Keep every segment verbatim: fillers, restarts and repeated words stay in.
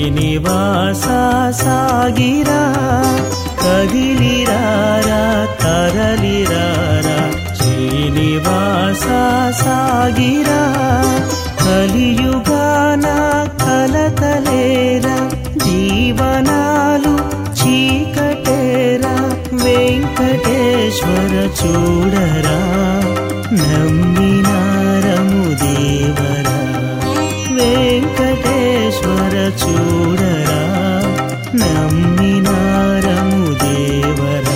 శ్రీనివాస సాగిరా కదిలిరారా తరలిరారా శ్రీనివాస సాగిరా కలియుగాన కలతలేరా జీవనాలు చీకటేరా వెంకటేశ్వర చూడరా నమ్మినారము దేవరా వెంకటేశ్వర చూడరా నమ్మినారము దేవరా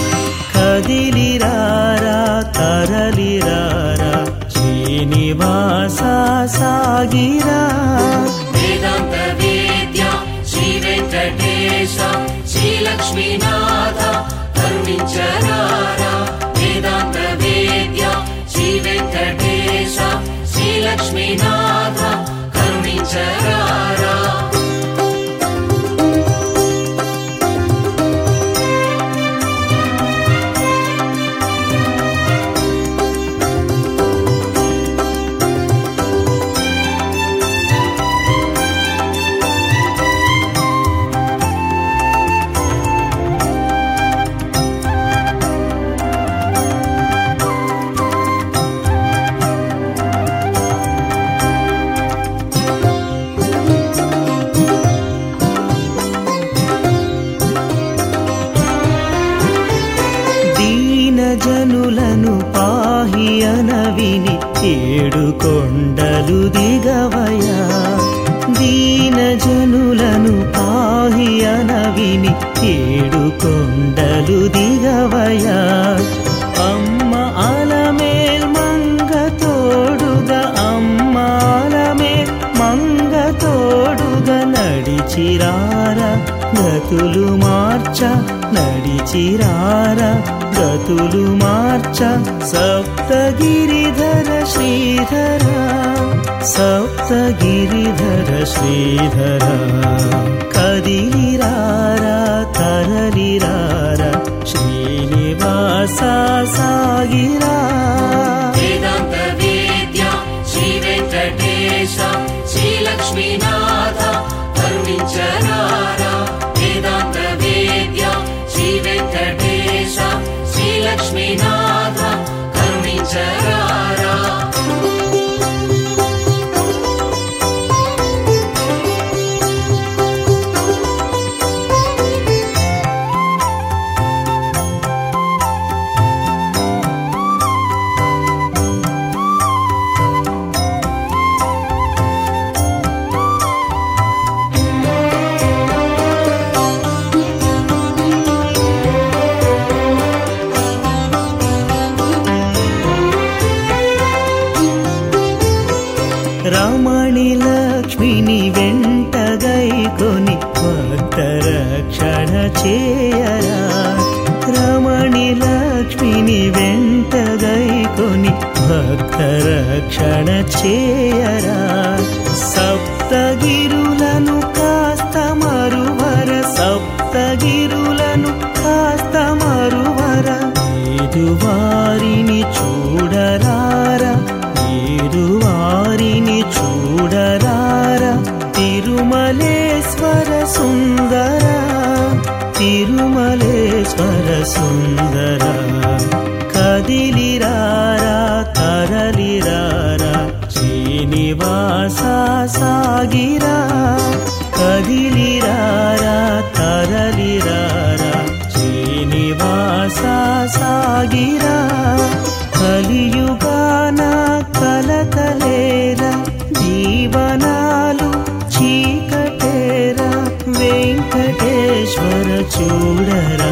కదిలిరారా తరలిరారా శ్రీనివాస సాగిరా వేదాంత వేద్య శ్రీ వెంకటేశ శ్రీ లక్ష్మీనాథ కరుణించరారా వేదాంత వేద్య శ్రీ వెంకటేశ శ్రీ లక్ష్మీనాథ కరుణించరారా జనులను పాహి అనవిని ఏడు కొండలు దిగవయా దీన జనులను పాహి అనవిని ఏడు కొండలు దిగవయా అమ్మ అలమేల్ మంగ తోడుగా అమ్మ అలమేల్ మంగ తోడుగా నడిచిరారా గతులు మార్చ నడిచిరారా గతులు మార్చ సప్తగిరిధర శ్రీధర సప్తగిరిధర శ్రీధర కదిలిరారా తరలిరారా శ్రీనివాస సాగిరా వేదాంత వేద్య శ్రీ వెంకటేశ శ్రీ లక్ష్మీనాథ కరుణించరారా వేదాంత వేద్య శ్రీ వెంకటేశ శ్రీ లక్ష్మీనాథ కరుణించరారా రమణి లక్ష్మిని వెంటగైకొని భక్త రక్షణ చేయరా రమణి లక్ష్మిని వెంటగైకొని భక్త రక్షణ చేయరా సప్తగిరులను కాస్త మరువర సప్తగిరులను కాస్త మరువర వారిని చూడరారా వారిని చూడరారా తిరుమలేశ్వర సుందర తిరుమలేశ్వర సుందర కదిలిరారా తరలిరారా శ్రీనివాస సాగిరా కదిలిరారా తరలిరారా శ్రీనివాస సాగిరా కలియుగాన కలతలేరా జీవనాలు చీకటేరా వెంకటేశ్వర చూడరా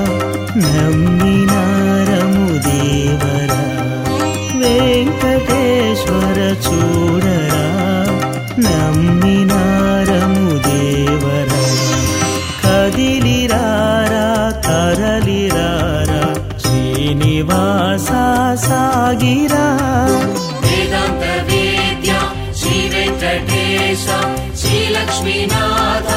నమ్మినారము దేవరా వెంకటేశ్వర చూడరా నమ్మినారము దేవరా కదిలిరారా తరలిరారా శ్రీనివాస సాగిరా వేదాంత వేద్య శ్రీ వెంకటేశ శ్రీ లక్ష్మీనాథ